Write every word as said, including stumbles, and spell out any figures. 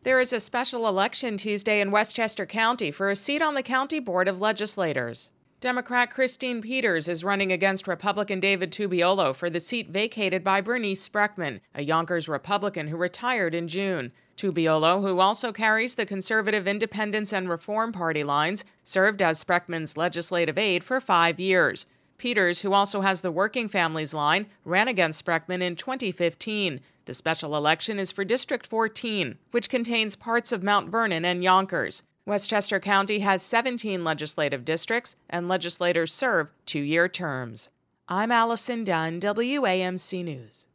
There is a special election Tuesday in Westchester County for a seat on the County Board of Legislators. Democrat Christine Peters is running against Republican David Tubiolo for the seat vacated by Bernice Spreckman, a Yonkers Republican who retired in June. Tubiolo, who also carries the Conservative Independence and Reform Party lines, served as Spreckman's legislative aide for five years. Peters, who also has the Working Families line, ran against Spreckman in twenty fifteen. The special election is for District fourteen, which contains parts of Mount Vernon and Yonkers. Westchester County has seventeen legislative districts, and legislators serve two-year terms. I'm Allison Dunn, W A M C News.